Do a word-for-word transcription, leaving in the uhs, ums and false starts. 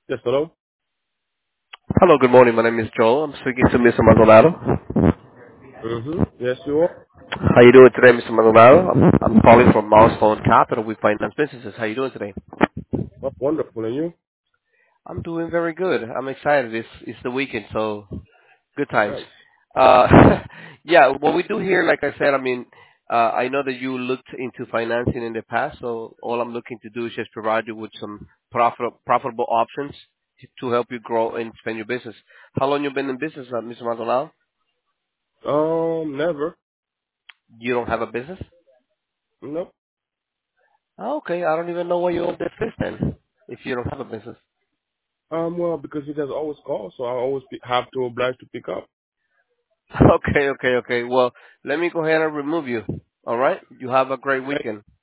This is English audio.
Yes, hello? Hello, good morning. My name is Joel. I'm speaking to Mister Maldonado. Mm-hmm. Yes, you are. How you doing today, Mister Maldonado? I'm, I'm calling from Milestone Capital. We finance businesses. How you doing today? Oh, wonderful. And you? I'm doing very good. I'm excited. It's it's the weekend, so good times. Nice. Uh, yeah, what we do here, like I said, I mean, uh, I know that you looked into financing in the past, so all I'm looking to do is just provide you with some profit, profitable options to to help you grow and expand your business. How long you been in business, uh, Mister Maldonado? Um, never. You don't have a business? No. Oh, okay, I don't even know why you own this fish then, if you don't have a business. Um, well, because he does always call, so I always be, have to oblige to pick up. Okay, okay, okay. Well, let me go ahead and remove you. All right? You have a great Okay. weekend.